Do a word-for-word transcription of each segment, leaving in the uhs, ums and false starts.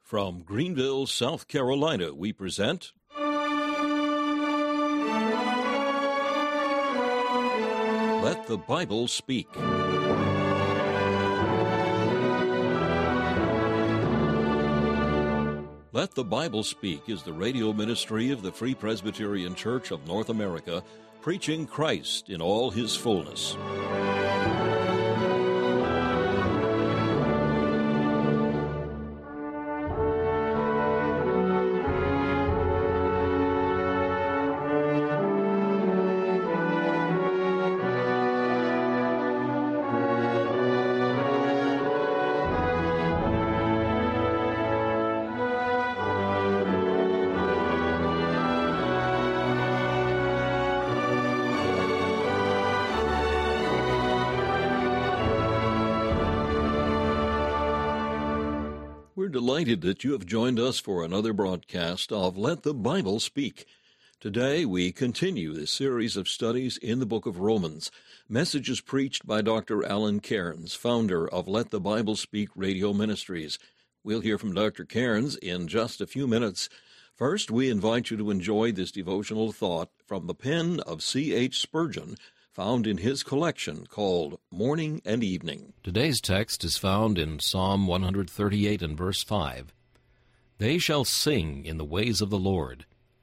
From Greenville, South Carolina, we present Let the Bible Speak. Let the Bible Speak is the radio ministry of the Free Presbyterian Church of North America, preaching Christ in all his fullness. We're delighted that you have joined us for another broadcast of Let the Bible Speak. Today we continue this series of studies in the book of Romans, messages preached by Doctor Alan Cairns, founder of Let the Bible Speak Radio Ministries. We'll hear from Doctor Cairns in just a few minutes. First, we invite you to enjoy this devotional thought from the pen of C H Spurgeon, found in his collection called Morning and Evening. Today's text is found in Psalm one thirty-eight and verse five. They shall sing in the ways of the Lord.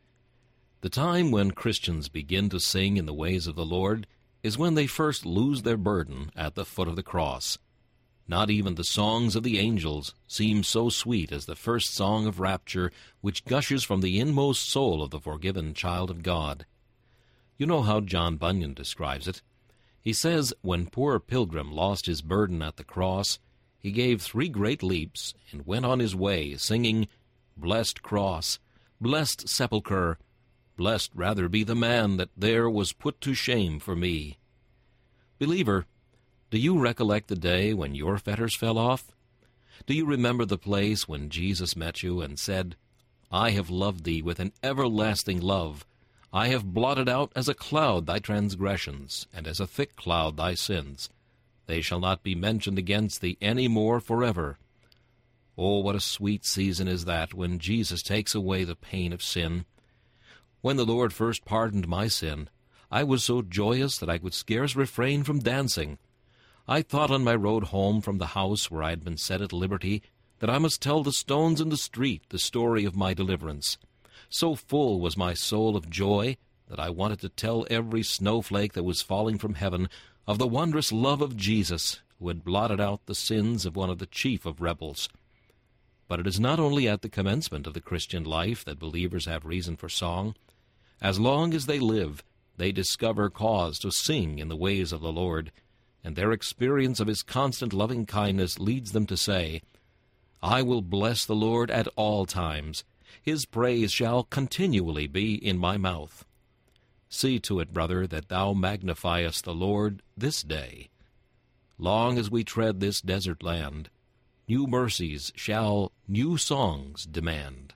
The time when Christians begin to sing in the ways of the Lord is when they first lose their burden at the foot of the cross. Not even the songs of the angels seem so sweet as the first song of rapture which gushes from the inmost soul of the forgiven child of God. You know how John Bunyan describes it. He says, when poor Pilgrim lost his burden at the cross, he gave three great leaps and went on his way, singing, Blessed cross, blessed sepulchre, blessed rather be the man that there was put to shame for me. Believer, do you recollect the day when your fetters fell off? Do you remember the place when Jesus met you and said, I have loved thee with an everlasting love, I have blotted out as a cloud thy transgressions, and as a thick cloud thy sins. They shall not be mentioned against thee any more forever. Oh, what a sweet season is that when Jesus takes away the pain of sin. When the Lord first pardoned my sin, I was so joyous that I could scarce refrain from dancing. I thought on my road home from the house where I had been set at liberty that I must tell the stones in the street the story of my deliverance. So full was my soul of joy that I wanted to tell every snowflake that was falling from heaven of the wondrous love of Jesus, who had blotted out the sins of one of the chief of rebels. But it is not only at the commencement of the Christian life that believers have reason for song. As long as they live, they discover cause to sing in the ways of the Lord, and their experience of his constant loving kindness leads them to say, I will bless the Lord at all times. His praise shall continually be in my mouth. See to it, brother, that thou magnifiest the Lord this day. Long as we tread this desert land, new mercies shall new songs demand.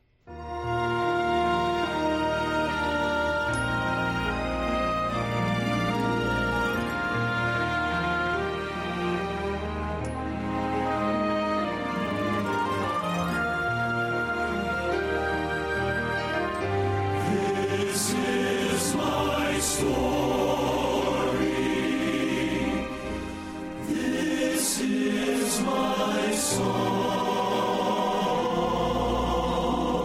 This is my song.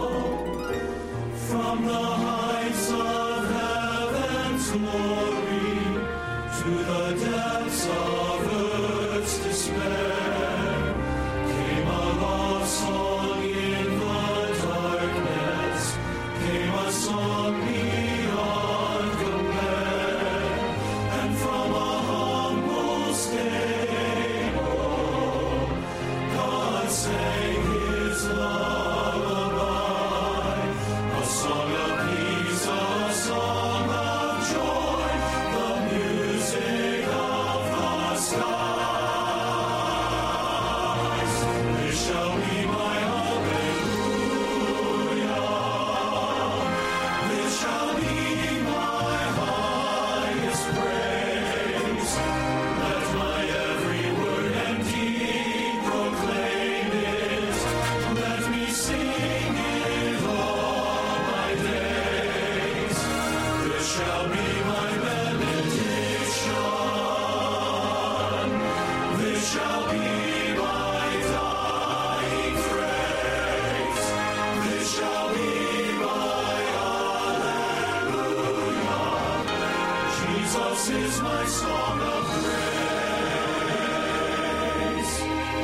is my song of praise.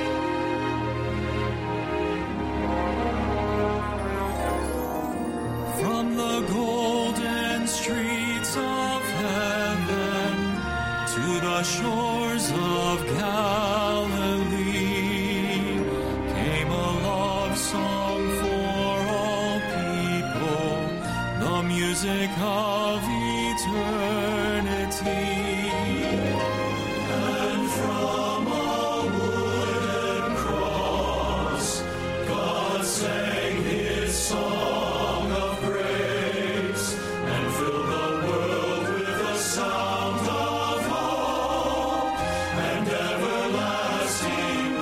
From the golden streets of heaven to the shores of Galilee came a love song for all people, the music of eternity. And from a wooden cross, God sang his song of grace and filled the world with the sound of hope and everlasting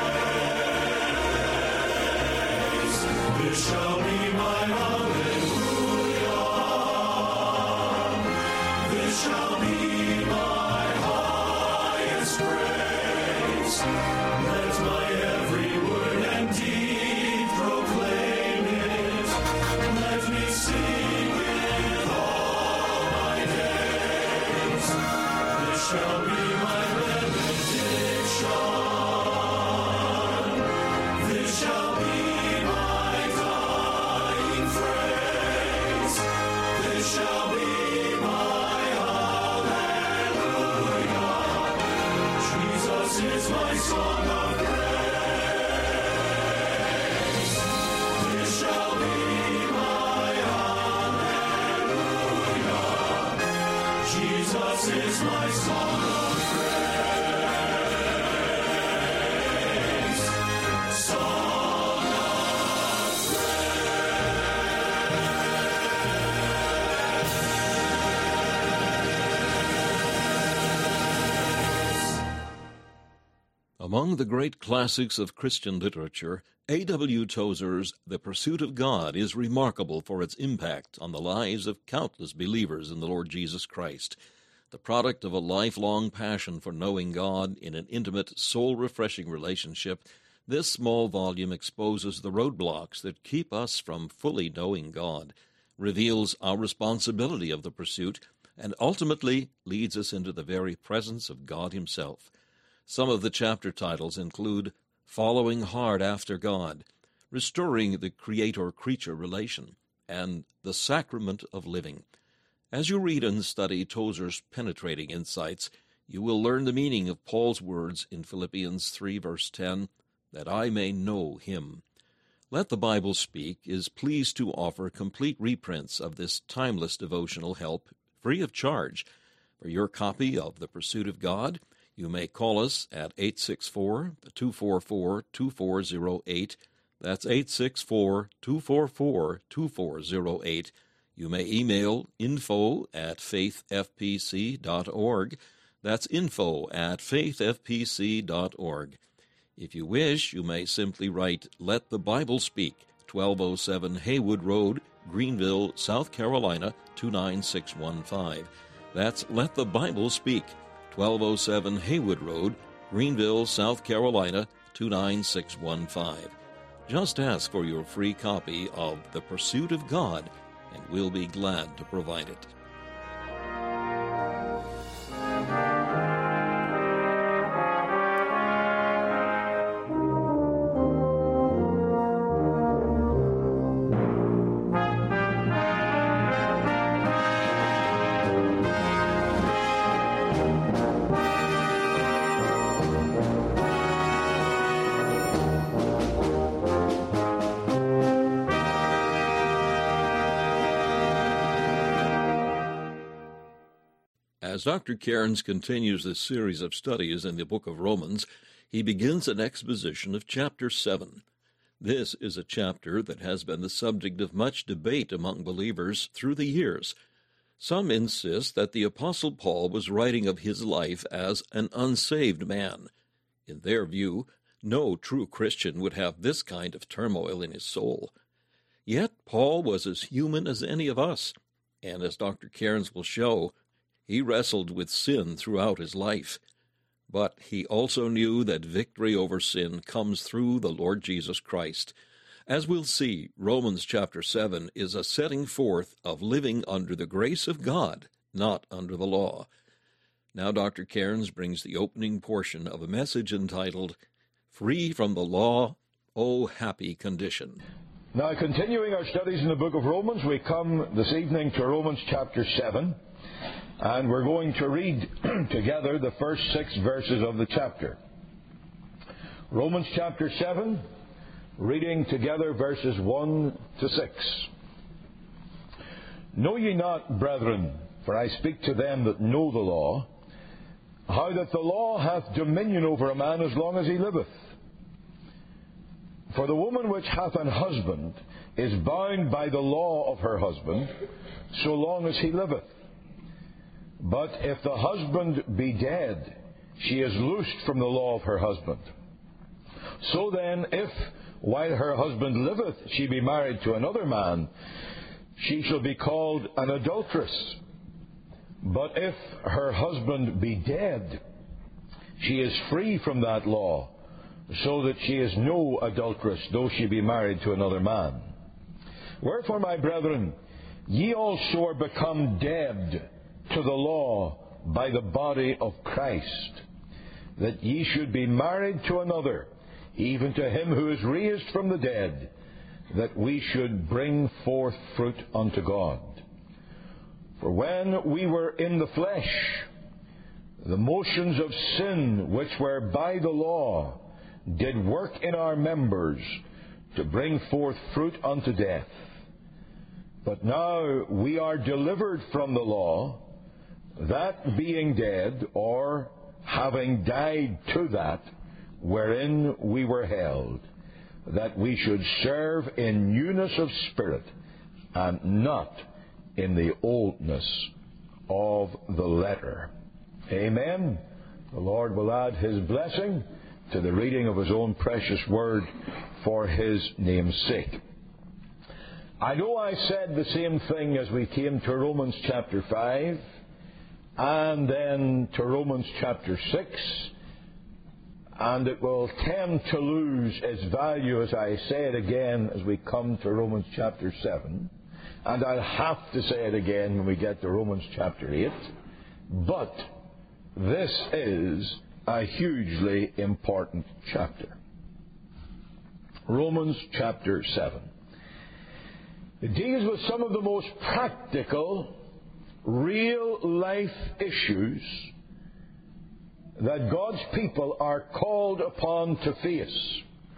praise. This shall be my hallelujah. This shall be my highest praise. Let my every word and deed proclaim it. Let me sing with all my days. This shall be my benediction. This shall be my dying phrase. This shall be my hallelujah. Jesus is my song of praise. This shall be my hallelujah. Jesus is my song of praise. Song of Among the great classics of Christian literature, A W Tozer's The Pursuit of God is remarkable for its impact on the lives of countless believers in the Lord Jesus Christ. The product of a lifelong passion for knowing God in an intimate, soul-refreshing relationship, this small volume exposes the roadblocks that keep us from fully knowing God, reveals our responsibility of the pursuit, and ultimately leads us into the very presence of God himself. Some of the chapter titles include Following Hard After God, Restoring the Creator-Creature Relation, and The Sacrament of Living. As you read and study Tozer's penetrating insights, you will learn the meaning of Paul's words in Philippians three, verse ten, that I may know him. Let the Bible Speak is pleased to offer complete reprints of this timeless devotional help free of charge. For your copy of The Pursuit of God, you may call us at eight six four, two four four, two four zero eight. That's eight six four, two four four, two four zero eight. You may email info at faith f p c dot org. That's info at faith f p c dot org. If you wish, you may simply write Let the Bible Speak, twelve oh seven Haywood Road, Greenville, South Carolina, two nine six one five. That's Let the Bible Speak, twelve oh seven Haywood Road, Greenville, South Carolina, two nine six one five. Just ask for your free copy of The Pursuit of God, and we'll be glad to provide it. As Doctor Cairns continues this series of studies in the book of Romans, he begins an exposition of chapter seven. This is a chapter that has been the subject of much debate among believers through the years. Some insist that the Apostle Paul was writing of his life as an unsaved man. In their view, no true Christian would have this kind of turmoil in his soul. Yet Paul was as human as any of us, and as Doctor Cairns will show, he wrestled with sin throughout his life. But he also knew that victory over sin comes through the Lord Jesus Christ. As we'll see, Romans chapter seven is a setting forth of living under the grace of God, not under the law. Now Doctor Cairns brings the opening portion of a message entitled, Free from the Law, O Happy Condition. Now, continuing our studies in the book of Romans, we come this evening to Romans chapter seven, and we're going to read together the first six verses of the chapter. Romans chapter seven, reading together verses one to six. Know ye not, brethren, for I speak to them that know the law, how that the law hath dominion over a man as long as he liveth. For the woman which hath an husband is bound by the law of her husband, so long as he liveth. But if the husband be dead, she is loosed from the law of her husband. So then, if, while her husband liveth, she be married to another man, she shall be called an adulteress. But if her husband be dead, she is free from that law, so that she is no adulteress, though she be married to another man. Wherefore, my brethren, ye also are become dead to the law by the body of Christ, that ye should be married to another, even to him who is raised from the dead, that we should bring forth fruit unto God. For when we were in the flesh, the motions of sin which were by the law did work in our members to bring forth fruit unto death. But now we are delivered from the law, that being dead, or having died to that wherein we were held, that we should serve in newness of spirit, and not in the oldness of the letter. Amen. The Lord will add His blessing to the reading of His own precious word for His name's sake. I know I said the same thing as we came to Romans chapter five, and then to Romans chapter six, and it will tend to lose its value as I say it again as we come to Romans chapter seven. And I'll have to say it again when we get to Romans chapter eight. But this is a hugely important chapter. Romans chapter seven. It deals with some of the most practical, real-life issues that God's people are called upon to face.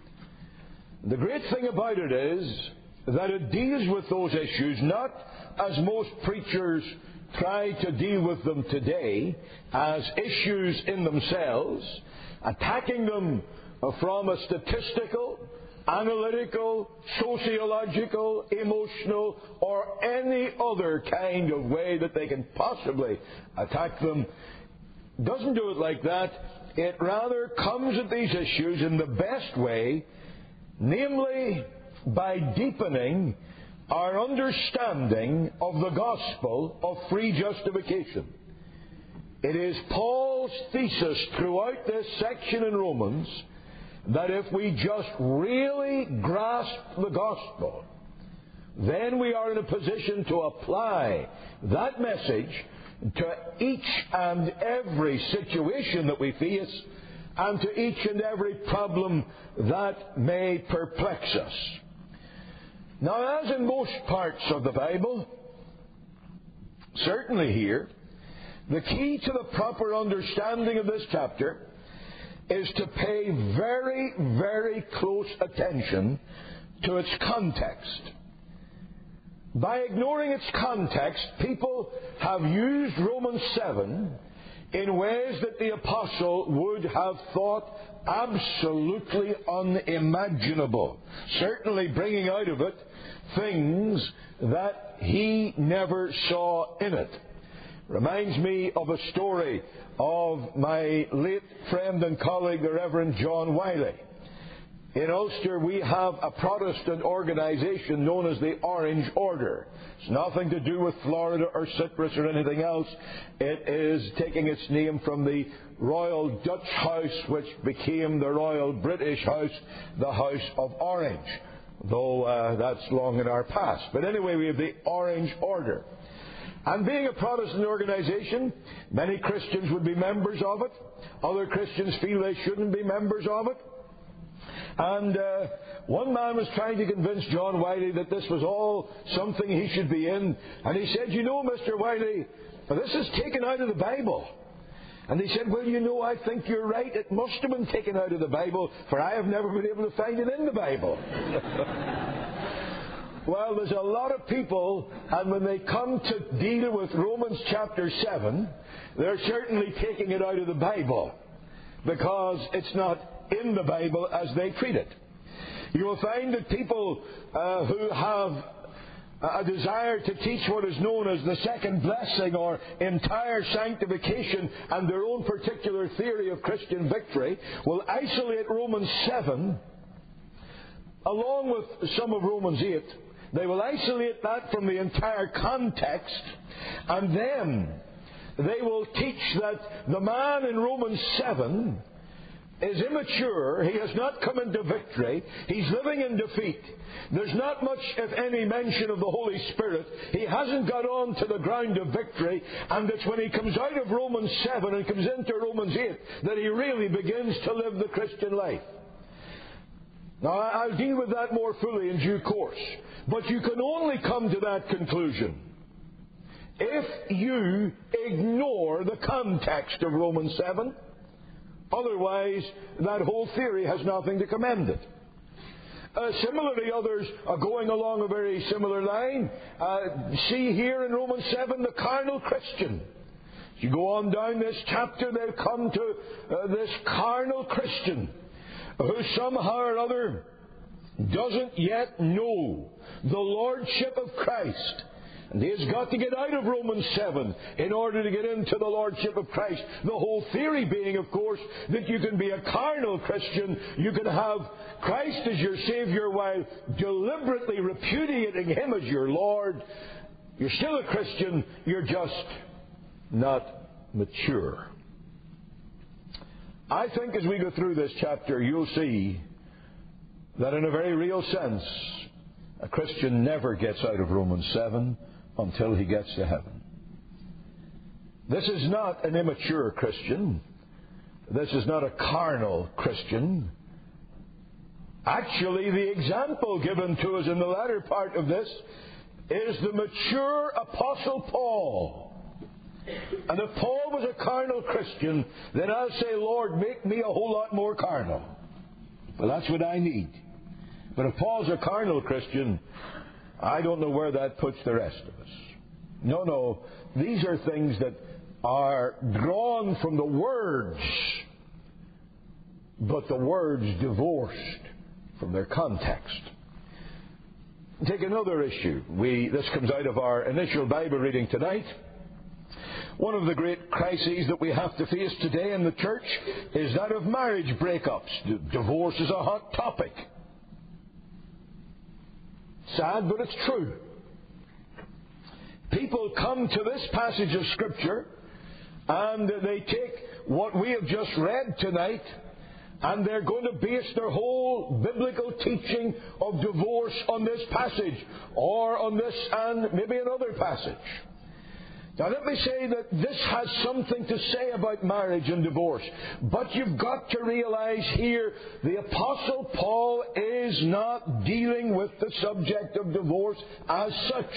The great thing about it is that it deals with those issues not as most preachers try to deal with them today, as issues in themselves, attacking them from a statistical, analytical, sociological, emotional, or any other kind of way that they can possibly attack them. Doesn't do it like that. It rather comes at these issues in the best way, namely by deepening our understanding of the gospel of free justification. It is Paul's thesis throughout this section in Romans that if we just really grasp the gospel, then we are in a position to apply that message to each and every situation that we face, and to each and every problem that may perplex us. Now, as in most parts of the Bible, certainly here, the key to the proper understanding of this chapter is to pay very, very close attention to its context. By ignoring its context, people have used Romans seven in ways that the apostle would have thought absolutely unimaginable, certainly bringing out of it things that he never saw in it. Reminds me of a story of my late friend and colleague, the Reverend John Wiley. In Ulster, we have a Protestant organization known as the Orange Order. It's nothing to do with Florida or Cyprus or anything else. It is taking its name from the Royal Dutch House, which became the Royal British House, the House of Orange, though uh, that's long in our past. But anyway, we have the Orange Order. And being a Protestant organization, many Christians would be members of it. Other Christians feel they shouldn't be members of it. And uh, one man was trying to convince John Wiley that this was all something he should be in. And he said, you know, Mister Wiley, this is taken out of the Bible. And he said, well, you know, I think you're right. It must have been taken out of the Bible, for I have never been able to find it in the Bible. Well, there's a lot of people, and when they come to deal with Romans chapter seven, they're certainly taking it out of the Bible, because it's not in the Bible as they treat it. You will find that people uh, who have a desire to teach what is known as the second blessing or entire sanctification and their own particular theory of Christian victory will isolate Romans seven along with some of Romans eight. They will isolate that from the entire context, and then they will teach that the man in Romans seven is immature. He has not come into victory. He's living in defeat. There's not much, if any, mention of the Holy Spirit. He hasn't got on to the ground of victory. And it's when he comes out of Romans seven and comes into Romans eight that he really begins to live the Christian life. Now, I'll deal with that more fully in due course. But you can only come to that conclusion if you ignore the context of Romans seven. Otherwise, that whole theory has nothing to commend it. Uh, similarly, others are going along a very similar line. Uh, see here in Romans seven, the carnal Christian. As you go on down this chapter, they'll come to uh, this carnal Christian who somehow or other doesn't yet know the Lordship of Christ. And he has got to get out of Romans seven in order to get into the Lordship of Christ. The whole theory being, of course, that you can be a carnal Christian. You can have Christ as your Savior while deliberately repudiating Him as your Lord. You're still a Christian. You're just not mature. I think as we go through this chapter, you'll see that in a very real sense, a Christian never gets out of Romans seven until he gets to heaven. This is not an immature Christian. This is not a carnal Christian. Actually, the example given to us in the latter part of this is the mature Apostle Paul. And if Paul was a carnal Christian, then I'll say, Lord, make me a whole lot more carnal. Well, that's what I need. But if Paul's a carnal Christian, I don't know where that puts the rest of us. No, no. These are things that are drawn from the words, but the words divorced from their context. Take another issue. We, this comes out of our initial Bible reading tonight. One of the great crises that we have to face today in the church is that of marriage breakups. D- divorce is a hot topic. Sad, but it's true. People come to this passage of Scripture and they take what we have just read tonight and they're going to base their whole biblical teaching of divorce on this passage or on this and maybe another passage. Now let me say that this has something to say about marriage and divorce. But you've got to realize here, the Apostle Paul is not dealing with the subject of divorce as such.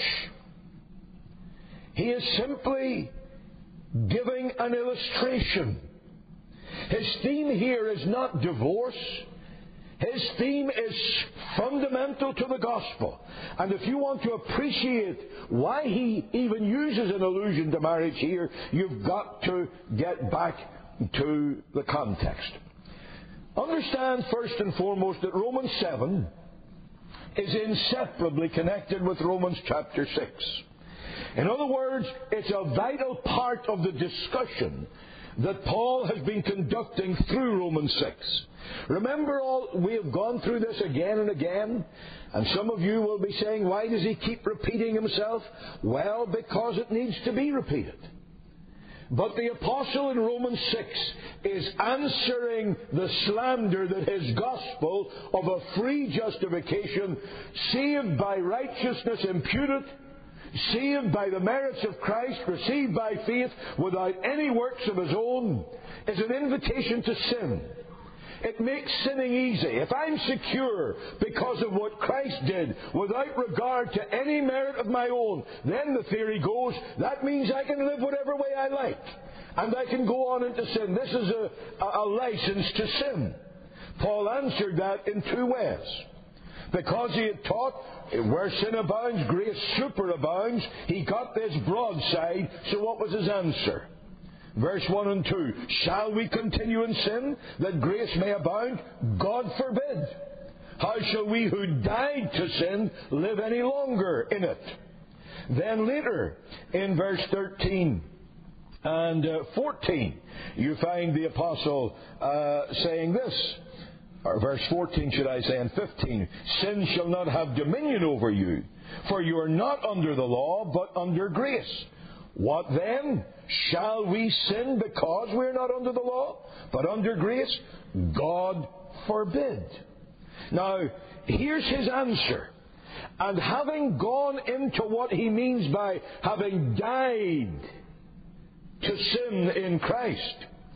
He is simply giving an illustration. His theme here is not divorce. His theme is fundamental to the gospel. And if you want to appreciate why he even uses an allusion to marriage here, you've got to get back to the context. Understand first and foremost that Romans seven is inseparably connected with Romans chapter six. In other words, it's a vital part of the discussion that Paul has been conducting through Romans six. Remember, all we have gone through this again and again, and some of you will be saying, why does he keep repeating himself? Well, because it needs to be repeated. But the apostle in Romans six is answering the slander that his gospel of a free justification, saved by righteousness imputed, saved by the merits of Christ, received by faith without any works of his own, is an invitation to sin. It makes sinning easy. If I'm secure because of what Christ did, without regard to any merit of my own, then the theory goes, that means I can live whatever way I like. And I can go on into sin. This is a, a, a license to sin. Paul answered that in two ways. Because he had taught, where sin abounds, grace superabounds, he got this broadside. So what was his answer? Verse one and two. Shall we continue in sin, that grace may abound? God forbid. How shall we who died to sin live any longer in it? Then later, in verse thirteen and uh, fourteen, you find the apostle uh, saying this. Or verse fourteen, should I say, and fifteen. Sin shall not have dominion over you, for you are not under the law, but under grace. What then? Shall we sin because we are not under the law, but under grace? God forbid. Now, here's his answer. And having gone into what he means by having died to sin in Christ,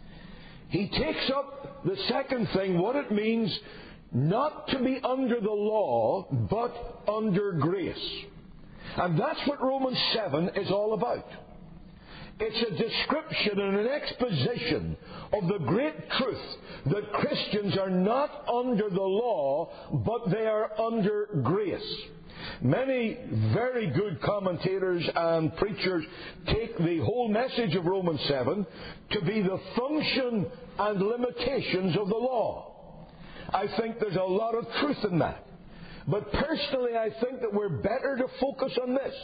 he takes up the second thing, what it means not to be under the law, but under grace. And that's what Romans seven is all about. It's a description and an exposition of the great truth that Christians are not under the law, but they are under grace. Many very good commentators and preachers take the whole message of Romans seven to be the function and limitations of the law. I think there's a lot of truth in that. But personally, I think that we're better to focus on this.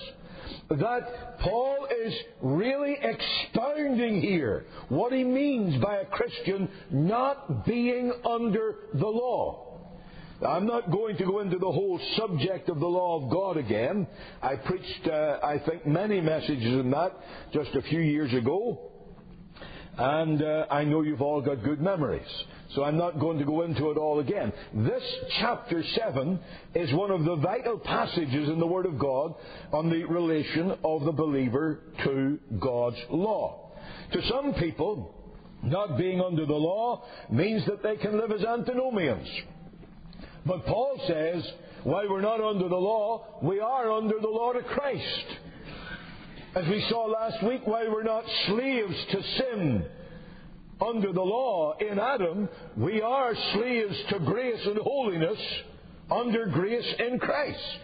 That Paul is really expounding here what he means by a Christian not being under the law. I'm not going to go into the whole subject of the law of God again. I preached, uh, I think, many messages on that just a few years ago. And uh, I know you've all got good memories. So I'm not going to go into it all again. This chapter seven is one of the vital passages in the Word of God on the relation of the believer to God's law. To some people, not being under the law means that they can live as antinomians. But Paul says, while we're not under the law, we are under the law to Christ. As we saw last week, while we're not slaves to sin under the law in Adam, we are slaves to grace and holiness under grace in Christ.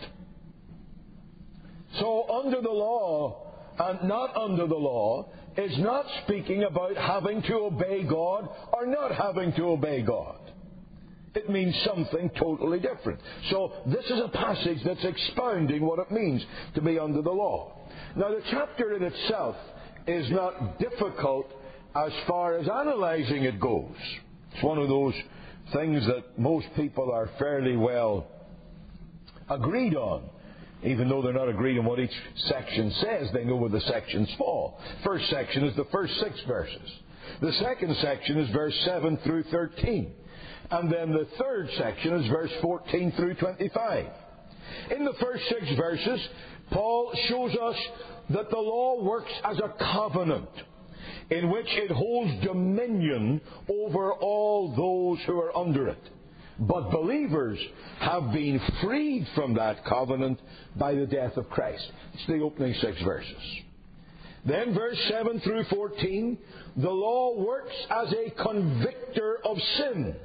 So under the law and not under the law is not speaking about having to obey God or not having to obey God. It means something totally different. So this is a passage that's expounding what it means to be under the law. Now the chapter in itself is not difficult as far as analyzing it goes. It's one of those things that most people are fairly well agreed on. Even though they're not agreed on what each section says, they know where the sections fall. First section is the first six verses. The second section is verse seven through thirteen. And then the third section is verse fourteen through twenty-five. In the first six verses, Paul shows us that the law works as a covenant in which it holds dominion over all those who are under it. But believers have been freed from that covenant by the death of Christ. It's the opening six verses. Then verse seven through fourteen, the law works as a convictor of sin,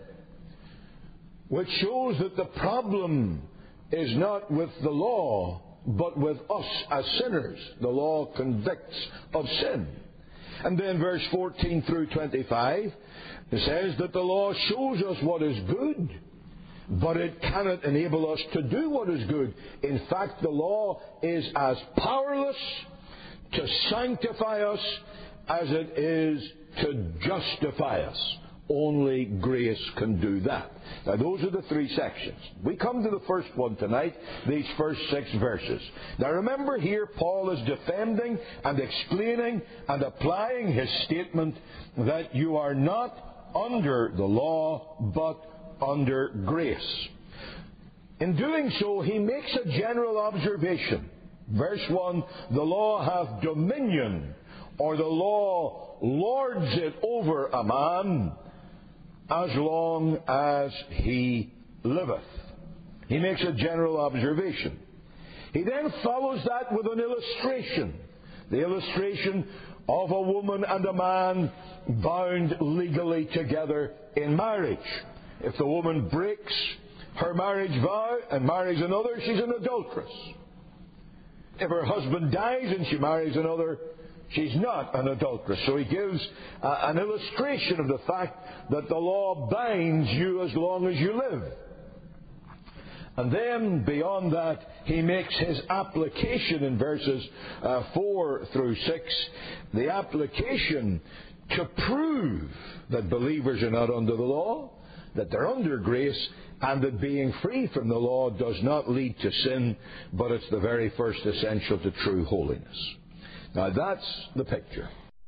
which shows that the problem is not with the law, but with us as sinners. The law convicts of sin. And then verse fourteen through twenty-five, it says that the law shows us what is good, but it cannot enable us to do what is good. In fact, the law is as powerless to sanctify us as it is to justify us. Only grace can do that. Now, those are the three sections. We come to the first one tonight, these first six verses. Now, remember here, Paul is defending and explaining and applying his statement that you are not under the law, but under grace. In doing so, he makes a general observation. Verse one, the law hath dominion, or the law lords it over a man as long as he liveth. He makes a general observation. He then follows that with an illustration. The illustration of a woman and a man bound legally together in marriage. If the woman breaks her marriage vow and marries another, she's an adulteress. If her husband dies and she marries another, she's not an adulteress. So he gives uh, an illustration of the fact that the law binds you as long as you live. And then, beyond that, he makes his application in verses uh, four through six. The application to prove that believers are not under the law, that they're under grace, and that being free from the law does not lead to sin, but it's the very first essential to true holiness. Now, that's the picture.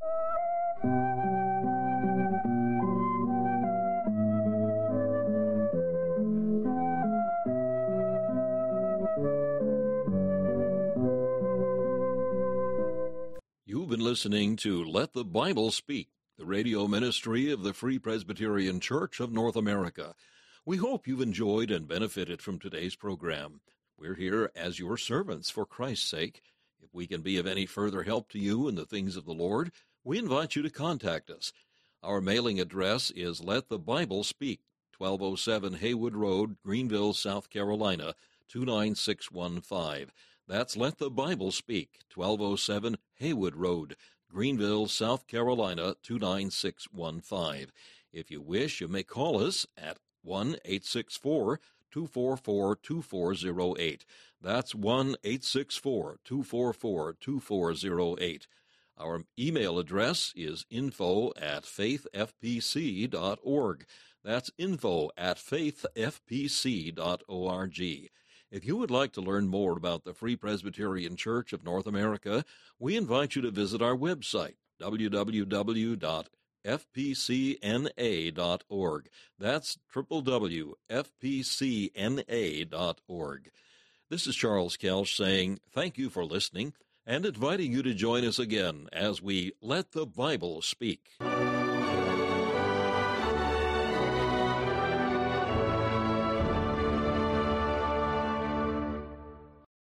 You've been listening to Let the Bible Speak, the radio ministry of the Free Presbyterian Church of North America. We hope you've enjoyed and benefited from today's program. We're here as your servants for Christ's sake. If we can be of any further help to you in the things of the Lord, we invite you to contact us. Our mailing address is Let the Bible Speak, twelve oh seven Haywood Road, Greenville, South Carolina, two nine six one five. That's Let the Bible Speak, twelve oh seven Haywood Road, Greenville, South Carolina, two nine six one five. If you wish, you may call us at one eight six four, two four four, two four zero eight. That's one eight six four, two four four, two four zero eight. Our email address is info at faith f p c dot org. That's info at faith f p c dot org. If you would like to learn more about the Free Presbyterian Church of North America, we invite you to visit our website, w w w dot f p c n a dot org. That's w w w dot f p c n a dot org. This is Charles Kelsch saying thank you for listening and inviting you to join us again as we Let the Bible Speak.